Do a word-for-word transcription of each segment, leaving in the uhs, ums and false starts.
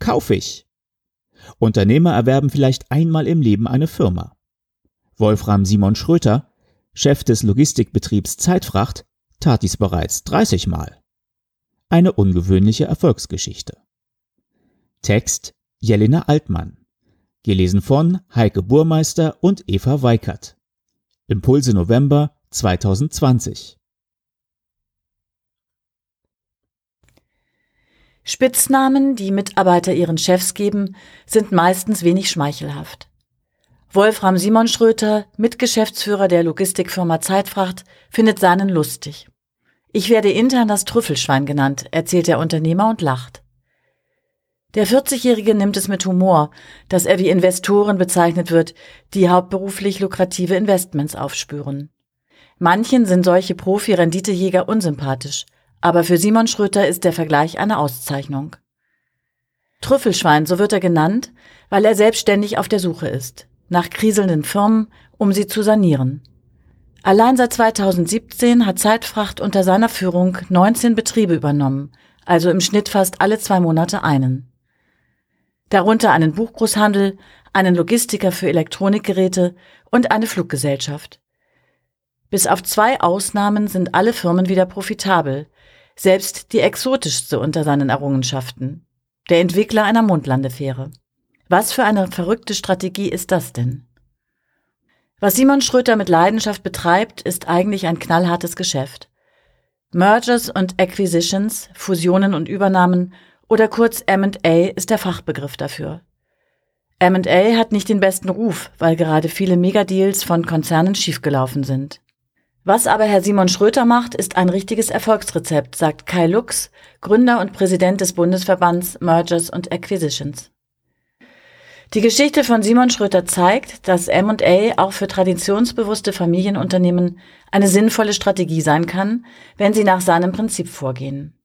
kauf ich. Unternehmer erwerben vielleicht einmal im Leben eine Firma. Wolfram Simon Schröter, Chef des Logistikbetriebs Zeitfracht, tat dies bereits dreißig Mal. Eine ungewöhnliche Erfolgsgeschichte. Text Jelena Altmann. Gelesen von Heike Burmeister und Eva Weikert. Impulse November zweitausendzwanzig. Spitznamen, die Mitarbeiter ihren Chefs geben, sind meistens wenig schmeichelhaft. Wolfram Simon Schröter, Mitgeschäftsführer der Logistikfirma Zeitfracht, findet seinen lustig. Ich werde intern das Trüffelschwein genannt, erzählt der Unternehmer und lacht. Der vierzigjährige nimmt es mit Humor, dass er wie Investoren bezeichnet wird, die hauptberuflich lukrative Investments aufspüren. Manchen sind solche Profi-Renditejäger unsympathisch, aber für Simon Schröter ist der Vergleich eine Auszeichnung. Trüffelschwein, so wird er genannt, weil er selbstständig auf der Suche ist, nach kriselnden Firmen, um sie zu sanieren. Allein seit zweitausendsiebzehn hat Zeitfracht unter seiner Führung neunzehn Betriebe übernommen, also im Schnitt fast alle zwei Monate einen. Darunter einen Buchgroßhandel, einen Logistiker für Elektronikgeräte und eine Fluggesellschaft. Bis auf zwei Ausnahmen sind alle Firmen wieder profitabel, selbst die exotischste unter seinen Errungenschaften, der Entwickler einer Mondlandefähre. Was für eine verrückte Strategie ist das denn? Was Simon Schröter mit Leidenschaft betreibt, ist eigentlich ein knallhartes Geschäft. Mergers und Acquisitions, Fusionen und Übernahmen oder kurz M und A ist der Fachbegriff dafür. M und A hat nicht den besten Ruf, weil gerade viele Megadeals von Konzernen schiefgelaufen sind. Was aber Herr Simon Schröter macht, ist ein richtiges Erfolgsrezept, sagt Kai Lux, Gründer und Präsident des Bundesverbands Mergers und Acquisitions. Die Geschichte von Simon Schröter zeigt, dass M und A auch für traditionsbewusste Familienunternehmen eine sinnvolle Strategie sein kann, wenn sie nach seinem Prinzip vorgehen.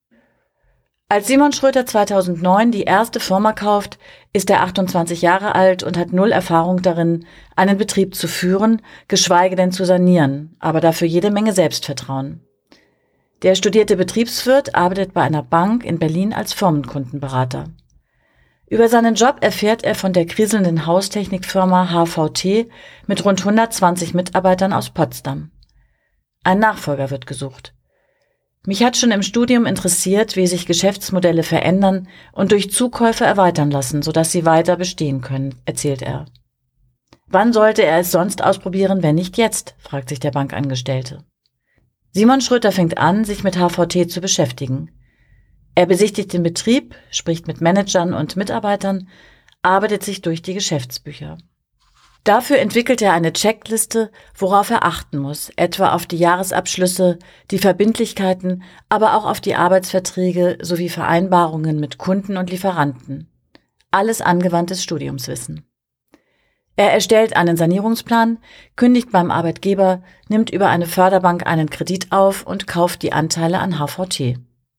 Als Simon Schröter zweitausendneun die erste Firma kauft, ist er achtundzwanzig Jahre alt und hat null Erfahrung darin, einen Betrieb zu führen, geschweige denn zu sanieren, aber dafür jede Menge Selbstvertrauen. Der studierte Betriebswirt arbeitet bei einer Bank in Berlin als Firmenkundenberater. Über seinen Job erfährt er von der kriselnden Haustechnikfirma H V T mit rund hundertzwanzig Mitarbeitern aus Potsdam. Ein Nachfolger wird gesucht. Mich hat schon im Studium interessiert, wie sich Geschäftsmodelle verändern und durch Zukäufe erweitern lassen, sodass sie weiter bestehen können, erzählt er. Wann sollte er es sonst ausprobieren, wenn nicht jetzt, fragt sich der Bankangestellte. Simon Schröter fängt an, sich mit H V T zu beschäftigen. Er besichtigt den Betrieb, spricht mit Managern und Mitarbeitern, arbeitet sich durch die Geschäftsbücher. Dafür entwickelt er eine Checkliste, worauf er achten muss, etwa auf die Jahresabschlüsse, die Verbindlichkeiten, aber auch auf die Arbeitsverträge sowie Vereinbarungen mit Kunden und Lieferanten. Alles angewandtes Studiumswissen. Er erstellt einen Sanierungsplan, kündigt beim Arbeitgeber, nimmt über eine Förderbank einen Kredit auf und kauft die Anteile an H V T.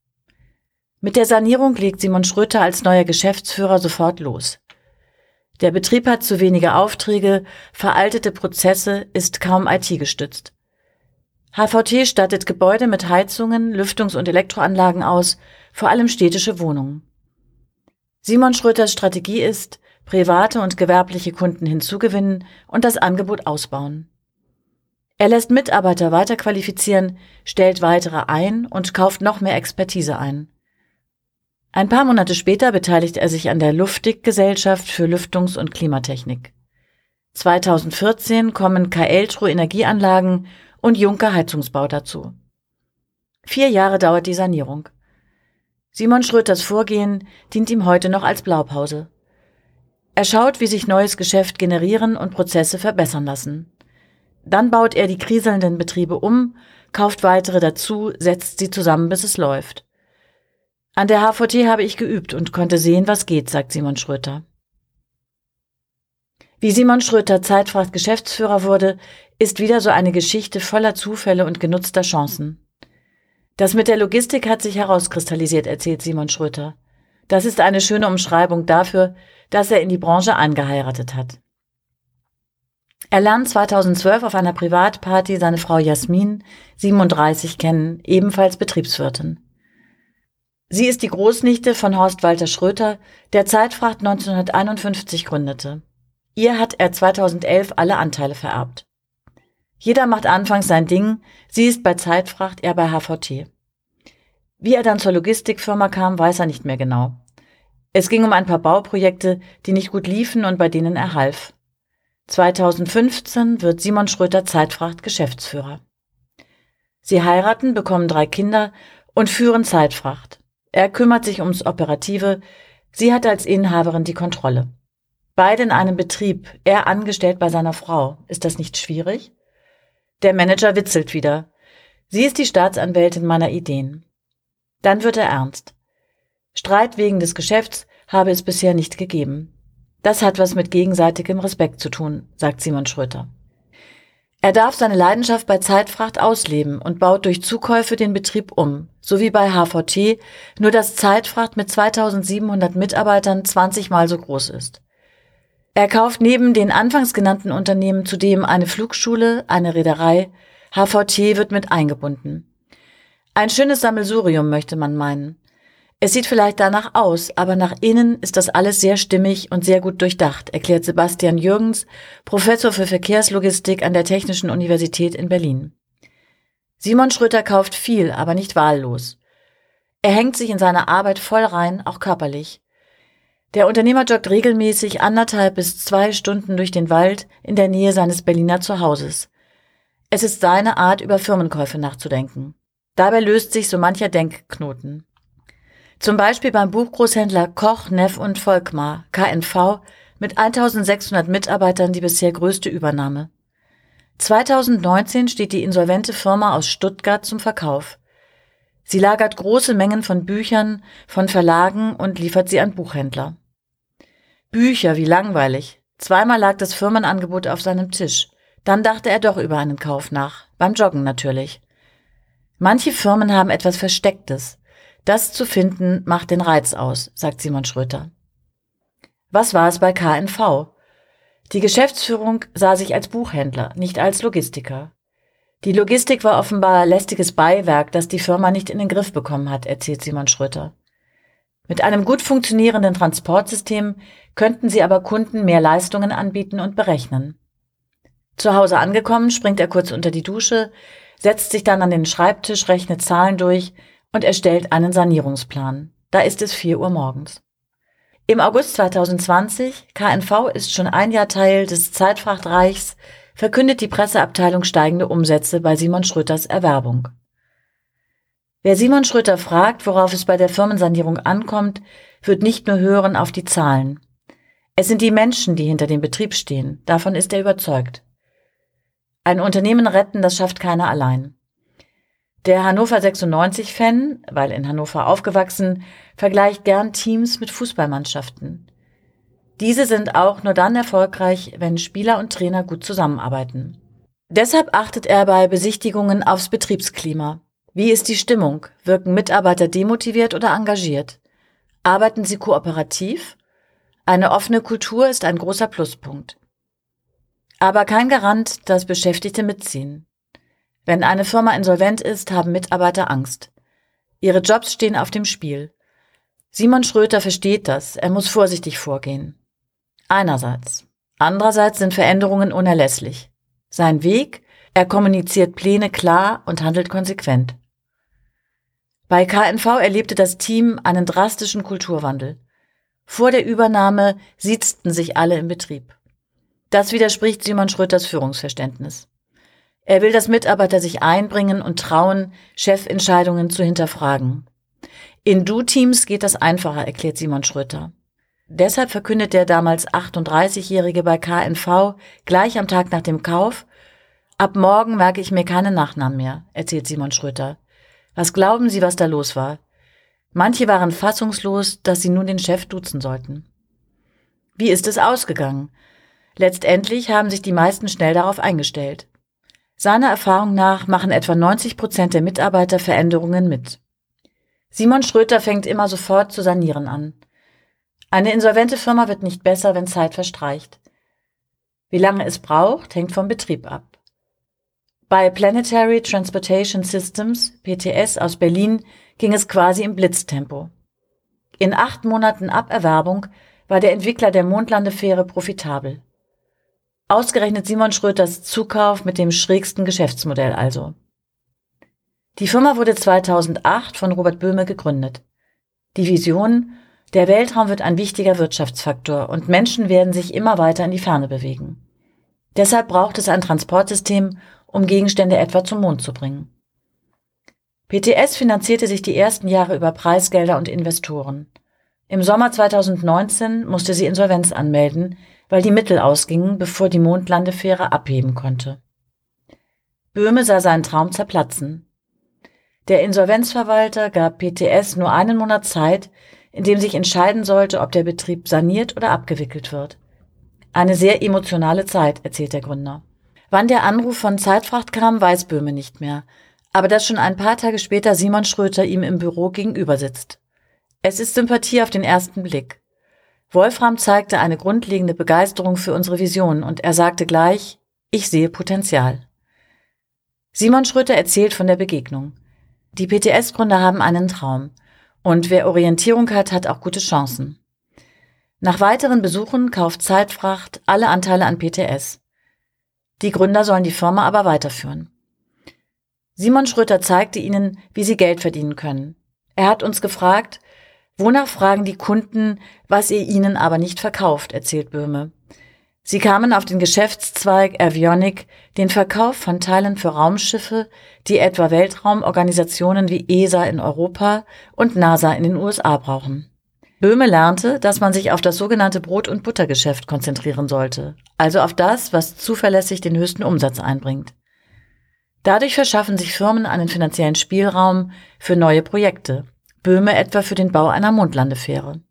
Mit der Sanierung legt Simon Schröter als neuer Geschäftsführer sofort los. Der Betrieb hat zu wenige Aufträge, veraltete Prozesse, ist kaum I T gestützt. H V T stattet Gebäude mit Heizungen, Lüftungs- und Elektroanlagen aus, vor allem städtische Wohnungen. Simon Schröters Strategie ist, private und gewerbliche Kunden hinzugewinnen und das Angebot ausbauen. Er lässt Mitarbeiter weiterqualifizieren, stellt weitere ein und kauft noch mehr Expertise ein. Ein paar Monate später beteiligt er sich an der Luftig-Gesellschaft für Lüftungs- und Klimatechnik. zweitausendvierzehn kommen Caeltro Energieanlagen und Juncker Heizungsbau dazu. Vier Jahre dauert die Sanierung. Simon Schröters Vorgehen dient ihm heute noch als Blaupause. Er schaut, wie sich neues Geschäft generieren und Prozesse verbessern lassen. Dann baut er die kriselnden Betriebe um, kauft weitere dazu, setzt sie zusammen, bis es läuft. An der H V T habe ich geübt und konnte sehen, was geht, sagt Simon Schröter. Wie Simon Schröter Zeitfracht Geschäftsführer wurde, ist wieder so eine Geschichte voller Zufälle und genutzter Chancen. Das mit der Logistik hat sich herauskristallisiert, erzählt Simon Schröter. Das ist eine schöne Umschreibung dafür, dass er in die Branche eingeheiratet hat. Er lernt zweitausendzwölf auf einer Privatparty seine Frau Jasmin, siebenunddreißig, kennen, ebenfalls Betriebswirtin. Sie ist die Großnichte von Horst Walter Schröter, der Zeitfracht neunzehnhunderteinundfünfzig gründete. Ihr hat er zweitausendelf alle Anteile vererbt. Jeder macht anfangs sein Ding, sie ist bei Zeitfracht, er bei H V T. Wie er dann zur Logistikfirma kam, weiß er nicht mehr genau. Es ging um ein paar Bauprojekte, die nicht gut liefen und bei denen er half. zweitausendfünfzehn wird Simon Schröter Zeitfracht Geschäftsführer. Sie heiraten, bekommen drei Kinder und führen Zeitfracht. Er kümmert sich ums Operative, sie hat als Inhaberin die Kontrolle. Beide in einem Betrieb, er angestellt bei seiner Frau. Ist das nicht schwierig? Der Manager witzelt wieder. Sie ist die Staatsanwältin meiner Ideen. Dann wird er ernst. Streit wegen des Geschäfts habe es bisher nicht gegeben. Das hat was mit gegenseitigem Respekt zu tun, sagt Simon Schröter. Er darf seine Leidenschaft bei Zeitfracht ausleben und baut durch Zukäufe den Betrieb um, so wie bei H V T, nur dass Zeitfracht mit zweitausendsiebenhundert Mitarbeitern zwanzig Mal so groß ist. Er kauft neben den anfangs genannten Unternehmen zudem eine Flugschule, eine Reederei, H V T wird mit eingebunden. Ein schönes Sammelsurium, möchte man meinen. Es sieht vielleicht danach aus, aber nach innen ist das alles sehr stimmig und sehr gut durchdacht, erklärt Sebastian Jürgens, Professor für Verkehrslogistik an der Technischen Universität in Berlin. Simon Schröter kauft viel, aber nicht wahllos. Er hängt sich in seine Arbeit voll rein, auch körperlich. Der Unternehmer joggt regelmäßig anderthalb bis zwei Stunden durch den Wald in der Nähe seines Berliner Zuhauses. Es ist seine Art, über Firmenkäufe nachzudenken. Dabei löst sich so mancher Denkknoten. Zum Beispiel beim Buchgroßhändler Koch, Neff und Volkmar, K N V, mit eintausendsechshundert Mitarbeitern die bisher größte Übernahme. zweitausendneunzehn steht die insolvente Firma aus Stuttgart zum Verkauf. Sie lagert große Mengen von Büchern von Verlagen und liefert sie an Buchhändler. Bücher, wie langweilig. Zweimal lag das Firmenangebot auf seinem Tisch. Dann dachte er doch über einen Kauf nach. Beim Joggen natürlich. Manche Firmen haben etwas Verstecktes. Das zu finden macht den Reiz aus, sagt Simon Schröter. Was war es bei K N V? Die Geschäftsführung sah sich als Buchhändler, nicht als Logistiker. Die Logistik war offenbar lästiges Beiwerk, das die Firma nicht in den Griff bekommen hat, erzählt Simon Schröter. Mit einem gut funktionierenden Transportsystem könnten sie aber Kunden mehr Leistungen anbieten und berechnen. Zu Hause angekommen, springt er kurz unter die Dusche, setzt sich dann an den Schreibtisch, rechnet Zahlen durch und erstellt einen Sanierungsplan. Da ist es vier Uhr morgens. Im August zweitausendzwanzig, K N V ist schon ein Jahr Teil des Zeitfrachtreichs, verkündet die Presseabteilung steigende Umsätze bei Simon Schröters Erwerbung. Wer Simon Schröter fragt, worauf es bei der Firmensanierung ankommt, wird nicht nur hören auf die Zahlen. Es sind die Menschen, die hinter dem Betrieb stehen. Davon ist er überzeugt. Ein Unternehmen retten, das schafft keiner allein. Der Hannover sechsundneunzig-Fan, weil in Hannover aufgewachsen, vergleicht gern Teams mit Fußballmannschaften. Diese sind auch nur dann erfolgreich, wenn Spieler und Trainer gut zusammenarbeiten. Deshalb achtet er bei Besichtigungen aufs Betriebsklima. Wie ist die Stimmung? Wirken Mitarbeiter demotiviert oder engagiert? Arbeiten sie kooperativ? Eine offene Kultur ist ein großer Pluspunkt. Aber kein Garant, dass Beschäftigte mitziehen. Wenn eine Firma insolvent ist, haben Mitarbeiter Angst. Ihre Jobs stehen auf dem Spiel. Simon Schröter versteht das, er muss vorsichtig vorgehen. Einerseits. Andererseits sind Veränderungen unerlässlich. Sein Weg, er kommuniziert Pläne klar und handelt konsequent. Bei K N V erlebte das Team einen drastischen Kulturwandel. Vor der Übernahme siezten sich alle im Betrieb. Das widerspricht Simon Schröters Führungsverständnis. Er will, dass Mitarbeiter sich einbringen und trauen, Chefentscheidungen zu hinterfragen. In Du-Teams geht das einfacher, erklärt Simon Schröter. Deshalb verkündet der damals achtunddreißigjährige bei K N V gleich am Tag nach dem Kauf: Ab morgen merke ich mir keine Nachnamen mehr, erzählt Simon Schröter. Was glauben Sie, was da los war? Manche waren fassungslos, dass sie nun den Chef duzen sollten. Wie ist es ausgegangen? Letztendlich haben sich die meisten schnell darauf eingestellt. Seiner Erfahrung nach machen etwa neunzig Prozent der Mitarbeiter Veränderungen mit. Simon Schröter fängt immer sofort zu sanieren an. Eine insolvente Firma wird nicht besser, wenn Zeit verstreicht. Wie lange es braucht, hängt vom Betrieb ab. Bei Planetary Transportation Systems, P T S aus Berlin, ging es quasi im Blitztempo. In acht Monaten ab Erwerbung war der Entwickler der Mondlandefähre profitabel. Ausgerechnet Simon Schröters Zukauf mit dem schrägsten Geschäftsmodell also. Die Firma wurde zweitausendacht von Robert Böhme gegründet. Die Vision: Der Weltraum wird ein wichtiger Wirtschaftsfaktor und Menschen werden sich immer weiter in die Ferne bewegen. Deshalb braucht es ein Transportsystem, um Gegenstände etwa zum Mond zu bringen. P T S finanzierte sich die ersten Jahre über Preisgelder und Investoren. Im Sommer zweitausendneunzehn musste sie Insolvenz anmelden, weil die Mittel ausgingen, bevor die Mondlandefähre abheben konnte. Böhme sah seinen Traum zerplatzen. Der Insolvenzverwalter gab P T S nur einen Monat Zeit, in dem sich entscheiden sollte, ob der Betrieb saniert oder abgewickelt wird. Eine sehr emotionale Zeit, erzählt der Gründer. Wann der Anruf von Zeitfracht kam, weiß Böhme nicht mehr, aber dass schon ein paar Tage später Simon Schröter ihm im Büro gegenüber sitzt. Es ist Sympathie auf den ersten Blick. Wolfram zeigte eine grundlegende Begeisterung für unsere Vision und er sagte gleich: Ich sehe Potenzial. Simon Schröter erzählt von der Begegnung. Die P T S-Gründer haben einen Traum. Und wer Orientierung hat, hat auch gute Chancen. Nach weiteren Besuchen kauft Zeitfracht alle Anteile an P T S. Die Gründer sollen die Firma aber weiterführen. Simon Schröter zeigte ihnen, wie sie Geld verdienen können. Er hat uns gefragt: Wonach fragen die Kunden, was ihr ihnen aber nicht verkauft, erzählt Böhme. Sie kamen auf den Geschäftszweig Avionic, den Verkauf von Teilen für Raumschiffe, die etwa Weltraumorganisationen wie E S A in Europa und NASA in den U S A brauchen. Böhme lernte, dass man sich auf das sogenannte Brot- und Buttergeschäft konzentrieren sollte, also auf das, was zuverlässig den höchsten Umsatz einbringt. Dadurch verschaffen sich Firmen einen finanziellen Spielraum für neue Projekte, Böhme etwa für den Bau einer Mondlandefähre.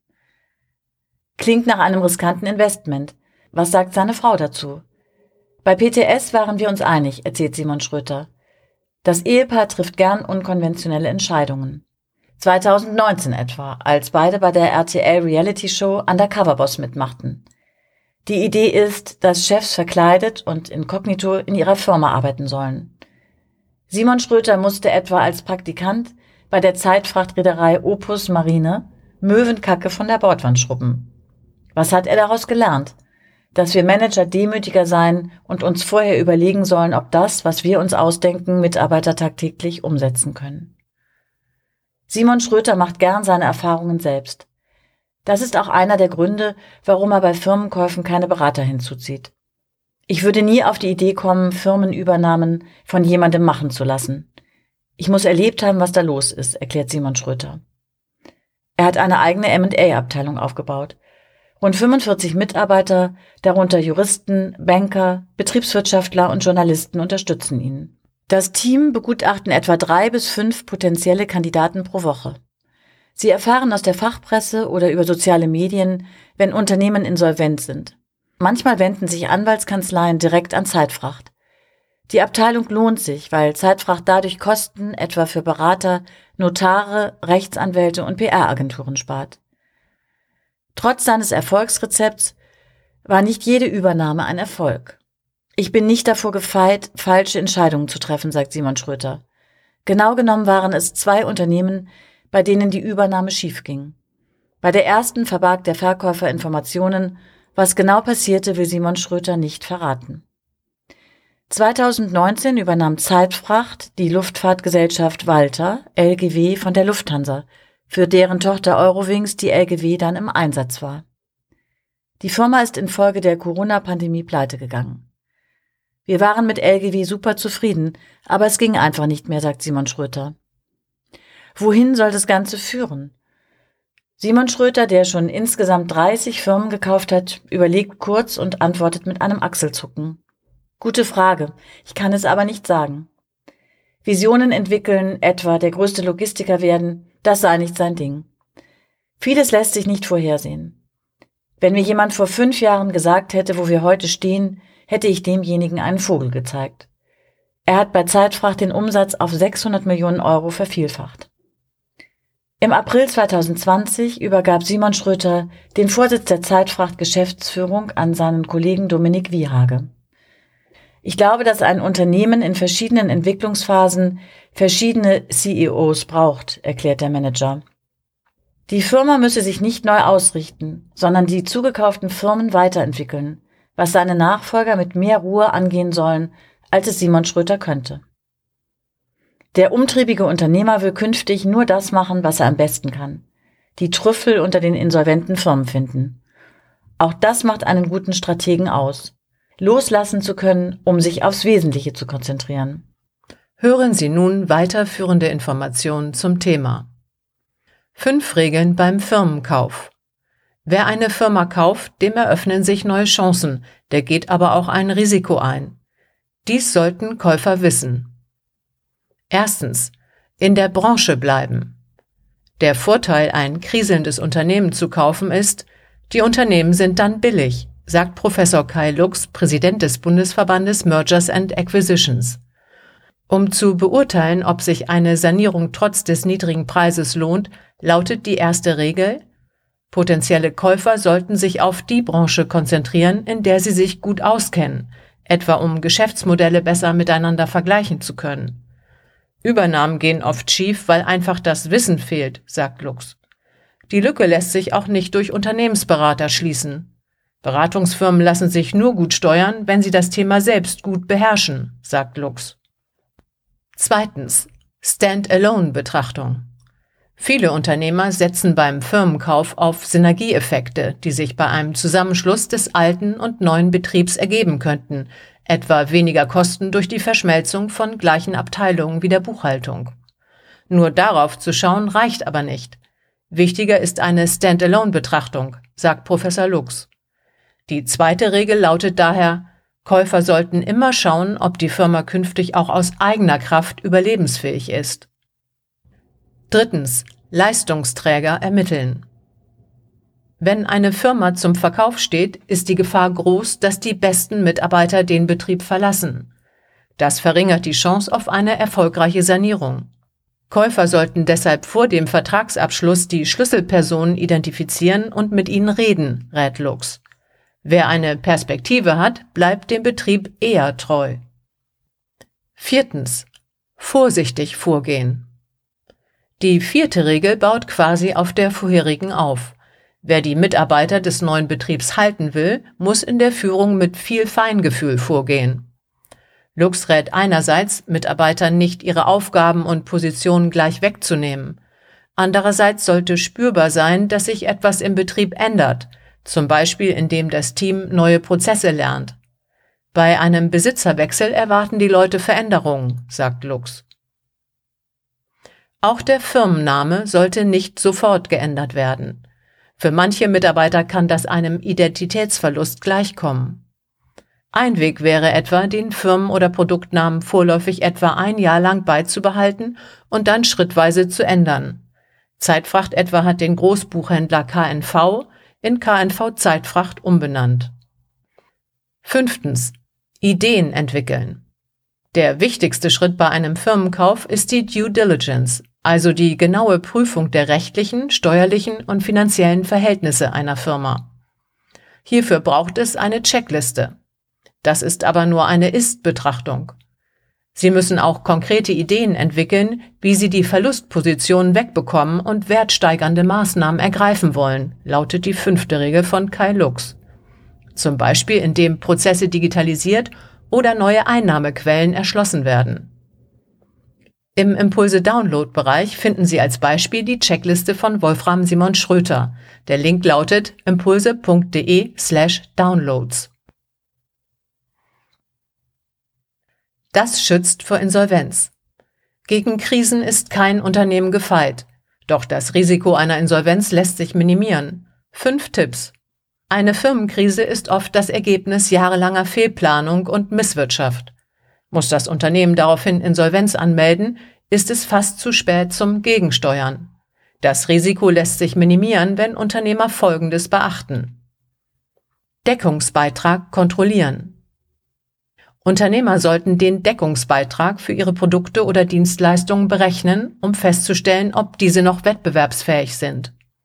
Klingt nach einem riskanten Investment. Was sagt seine Frau dazu? Bei P T S waren wir uns einig, erzählt Simon Schröter. Das Ehepaar trifft gern unkonventionelle Entscheidungen. zweitausendneunzehn etwa, als beide bei der R T L-Reality-Show Undercover Boss mitmachten. Die Idee ist, dass Chefs verkleidet und inkognito in ihrer Firma arbeiten sollen. Simon Schröter musste etwa als Praktikant bei der Zeitfrachtreederei Opus Marine Möwenkacke von der Bordwand schrubben. Was hat er daraus gelernt? Dass wir Manager demütiger sein und uns vorher überlegen sollen, ob das, was wir uns ausdenken, Mitarbeiter tagtäglich umsetzen können. Simon Schröter macht gern seine Erfahrungen selbst. Das ist auch einer der Gründe, warum er bei Firmenkäufen keine Berater hinzuzieht. Ich würde nie auf die Idee kommen, Firmenübernahmen von jemandem machen zu lassen. Ich muss erlebt haben, was da los ist, erklärt Simon Schröter. Er hat eine eigene M und A-Abteilung aufgebaut. Rund fünfundvierzig Mitarbeiter, darunter Juristen, Banker, Betriebswirtschaftler und Journalisten unterstützen ihn. Das Team begutachten etwa drei bis fünf potenzielle Kandidaten pro Woche. Sie erfahren aus der Fachpresse oder über soziale Medien, wenn Unternehmen insolvent sind. Manchmal wenden sich Anwaltskanzleien direkt an Zeitfracht. Die Abteilung lohnt sich, weil Zeitfracht dadurch Kosten etwa für Berater, Notare, Rechtsanwälte und P R-Agenturen spart. Trotz seines Erfolgsrezepts war nicht jede Übernahme ein Erfolg. Ich bin nicht davor gefeit, falsche Entscheidungen zu treffen, sagt Simon Schröter. Genau genommen waren es zwei Unternehmen, bei denen die Übernahme schiefging. Bei der ersten verbarg der Verkäufer Informationen. Was genau passierte, will Simon Schröter nicht verraten. zweitausendneunzehn übernahm Zeitfracht die Luftfahrtgesellschaft Walter, L G W, von der Lufthansa, für deren Tochter Eurowings die L G W dann im Einsatz war. Die Firma ist infolge der Corona-Pandemie pleitegegangen. Wir waren mit L G W super zufrieden, aber es ging einfach nicht mehr, sagt Simon Schröter. Wohin soll das Ganze führen? Simon Schröter, der schon insgesamt dreißig Firmen gekauft hat, überlegt kurz und antwortet mit einem Achselzucken. Gute Frage, ich kann es aber nicht sagen. Visionen entwickeln, etwa der größte Logistiker werden, das sei nicht sein Ding. Vieles lässt sich nicht vorhersehen. Wenn mir jemand vor fünf Jahren gesagt hätte, wo wir heute stehen, hätte ich demjenigen einen Vogel gezeigt. Er hat bei Zeitfracht den Umsatz auf sechshundert Millionen Euro vervielfacht. Im April zweitausendzwanzig übergab Simon Schröter den Vorsitz der Zeitfracht-Geschäftsführung an seinen Kollegen Dominik Wierhage. Ich glaube, dass ein Unternehmen in verschiedenen Entwicklungsphasen verschiedene C E Os braucht, erklärt der Manager. Die Firma müsse sich nicht neu ausrichten, sondern die zugekauften Firmen weiterentwickeln, was seine Nachfolger mit mehr Ruhe angehen sollen, als es Simon Schröter könnte. Der umtriebige Unternehmer will künftig nur das machen, was er am besten kann. Die Trüffel unter den insolventen Firmen finden. Auch das macht einen guten Strategen aus. Loslassen zu können, um sich aufs Wesentliche zu konzentrieren. Hören Sie nun weiterführende Informationen zum Thema. Fünf Regeln beim Firmenkauf. Wer eine Firma kauft, dem eröffnen sich neue Chancen, der geht aber auch ein Risiko ein. Dies sollten Käufer wissen. Erstens. In der Branche bleiben. Der Vorteil, ein kriselndes Unternehmen zu kaufen, ist, die Unternehmen sind dann billig, sagt Professor Kai Lux, Präsident des Bundesverbandes Mergers and Acquisitions. Um zu beurteilen, ob sich eine Sanierung trotz des niedrigen Preises lohnt, lautet die erste Regel: Potenzielle Käufer sollten sich auf die Branche konzentrieren, in der sie sich gut auskennen, etwa um Geschäftsmodelle besser miteinander vergleichen zu können. Übernahmen gehen oft schief, weil einfach das Wissen fehlt, sagt Lux. Die Lücke lässt sich auch nicht durch Unternehmensberater schließen. Beratungsfirmen lassen sich nur gut steuern, wenn sie das Thema selbst gut beherrschen, sagt Lux. Zweitens. Stand-alone-Betrachtung. Viele Unternehmer setzen beim Firmenkauf auf Synergieeffekte, die sich bei einem Zusammenschluss des alten und neuen Betriebs ergeben könnten, etwa weniger Kosten durch die Verschmelzung von gleichen Abteilungen wie der Buchhaltung. Nur darauf zu schauen reicht aber nicht. Wichtiger ist eine Stand-alone-Betrachtung, sagt Professor Lux. Die zweite Regel lautet daher: Käufer sollten immer schauen, ob die Firma künftig auch aus eigener Kraft überlebensfähig ist. Drittens. Leistungsträger ermitteln. Wenn eine Firma zum Verkauf steht, ist die Gefahr groß, dass die besten Mitarbeiter den Betrieb verlassen. Das verringert die Chance auf eine erfolgreiche Sanierung. Käufer sollten deshalb vor dem Vertragsabschluss die Schlüsselpersonen identifizieren und mit ihnen reden, rät Lux. Wer eine Perspektive hat, bleibt dem Betrieb eher treu. Viertens. Vorsichtig vorgehen. Die vierte Regel baut quasi auf der vorherigen auf. Wer die Mitarbeiter des neuen Betriebs halten will, muss in der Führung mit viel Feingefühl vorgehen. Lux rät einerseits, Mitarbeitern nicht ihre Aufgaben und Positionen gleich wegzunehmen. Andererseits sollte spürbar sein, dass sich etwas im Betrieb ändert, zum Beispiel indem das Team neue Prozesse lernt. Bei einem Besitzerwechsel erwarten die Leute Veränderungen, sagt Lux. Auch der Firmenname sollte nicht sofort geändert werden. Für manche Mitarbeiter kann das einem Identitätsverlust gleichkommen. Ein Weg wäre etwa, den Firmen- oder Produktnamen vorläufig etwa ein Jahr lang beizubehalten und dann schrittweise zu ändern. Zeitfracht etwa hat den Großbuchhändler K N V in K N V Zeitfracht umbenannt. Fünftens. Ideen entwickeln. Der wichtigste Schritt bei einem Firmenkauf ist die Due Diligence, also die genaue Prüfung der rechtlichen, steuerlichen und finanziellen Verhältnisse einer Firma. Hierfür braucht es eine Checkliste. Das ist aber nur eine Ist-Betrachtung. Sie müssen auch konkrete Ideen entwickeln, wie Sie die Verlustpositionen wegbekommen und wertsteigernde Maßnahmen ergreifen wollen, lautet die fünfte Regel von Kai Lux. Zum Beispiel indem Prozesse digitalisiert oder neue Einnahmequellen erschlossen werden. Im Impulse-Download-Bereich finden Sie als Beispiel die Checkliste von Wolfram Simon Schröter. Der Link lautet impulse punkt de slash downloads. Das schützt vor Insolvenz. Gegen Krisen ist kein Unternehmen gefeit. Doch das Risiko einer Insolvenz lässt sich minimieren. Fünf Tipps. Eine Firmenkrise ist oft das Ergebnis jahrelanger Fehlplanung und Misswirtschaft. Muss das Unternehmen daraufhin Insolvenz anmelden, ist es fast zu spät zum Gegensteuern. Das Risiko lässt sich minimieren, wenn Unternehmer Folgendes beachten. Deckungsbeitrag kontrollieren. Unternehmer sollten den Deckungsbeitrag für ihre Produkte oder Dienstleistungen berechnen, um festzustellen, ob diese noch wettbewerbsfähig sind.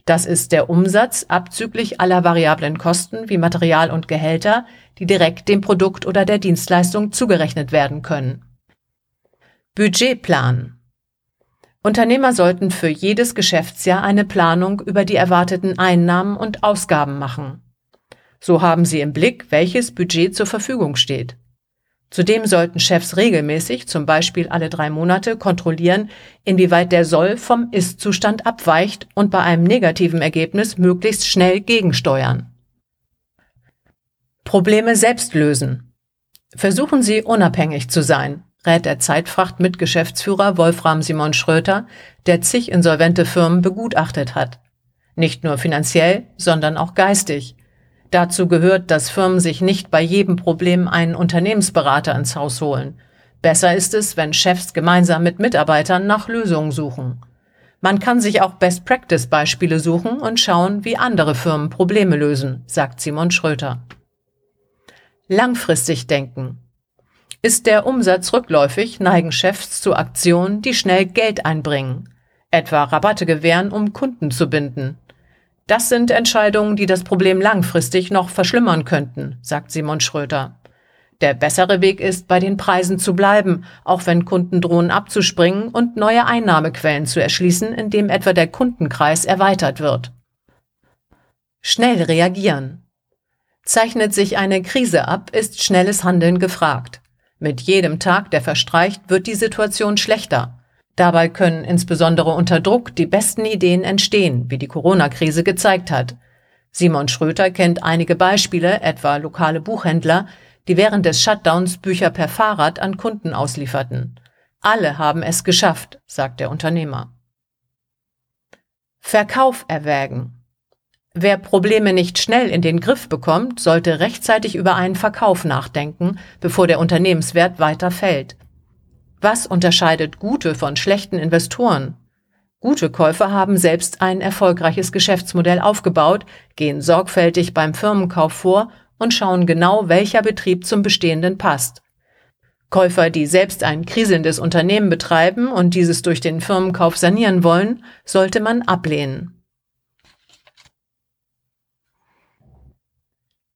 Das ist der Umsatz abzüglich aller variablen Kosten wie Material und Gehälter, die direkt dem Produkt oder der Dienstleistung zugerechnet werden können. Budgetplan. Unternehmer sollten für jedes Geschäftsjahr eine Planung über die erwarteten Einnahmen und Ausgaben machen. So haben sie im Blick, welches Budget zur Verfügung steht. Zudem sollten Chefs regelmäßig, zum Beispiel alle drei Monate, kontrollieren, inwieweit der Soll vom Ist-Zustand abweicht und bei einem negativen Ergebnis möglichst schnell gegensteuern. Probleme selbst lösen. Versuchen Sie, unabhängig zu sein, rät der Zeitfracht-Mitgeschäftsführer Wolfram Simon Schröter, der zig insolvente Firmen begutachtet hat. Nicht nur finanziell, sondern auch geistig. Dazu gehört, dass Firmen sich nicht bei jedem Problem einen Unternehmensberater ins Haus holen. Besser ist es, wenn Chefs gemeinsam mit Mitarbeitern nach Lösungen suchen. Man kann sich auch Best-Practice-Beispiele suchen und schauen, wie andere Firmen Probleme lösen, sagt Simon Schröter. Langfristig denken. Ist der Umsatz rückläufig, neigen Chefs zu Aktionen, die schnell Geld einbringen, etwa Rabatte gewähren, um Kunden zu binden. Das sind Entscheidungen, die das Problem langfristig noch verschlimmern könnten, sagt Simon Schröter. Der bessere Weg ist, bei den Preisen zu bleiben, auch wenn Kunden drohen abzuspringen und neue Einnahmequellen zu erschließen, indem etwa der Kundenkreis erweitert wird. Schnell reagieren. Zeichnet sich eine Krise ab, ist schnelles Handeln gefragt. Mit jedem Tag, der verstreicht, wird die Situation schlechter. Dabei können insbesondere unter Druck die besten Ideen entstehen, wie die Corona-Krise gezeigt hat. Simon Schröter kennt einige Beispiele, etwa lokale Buchhändler, die während des Shutdowns Bücher per Fahrrad an Kunden auslieferten. Alle haben es geschafft, sagt der Unternehmer. Verkauf erwägen. Wer Probleme nicht schnell in den Griff bekommt, sollte rechtzeitig über einen Verkauf nachdenken, bevor der Unternehmenswert weiter fällt. Was unterscheidet gute von schlechten Investoren? Gute Käufer haben selbst ein erfolgreiches Geschäftsmodell aufgebaut, gehen sorgfältig beim Firmenkauf vor und schauen genau, welcher Betrieb zum Bestehenden passt. Käufer, die selbst ein kriselndes Unternehmen betreiben und dieses durch den Firmenkauf sanieren wollen, sollte man ablehnen.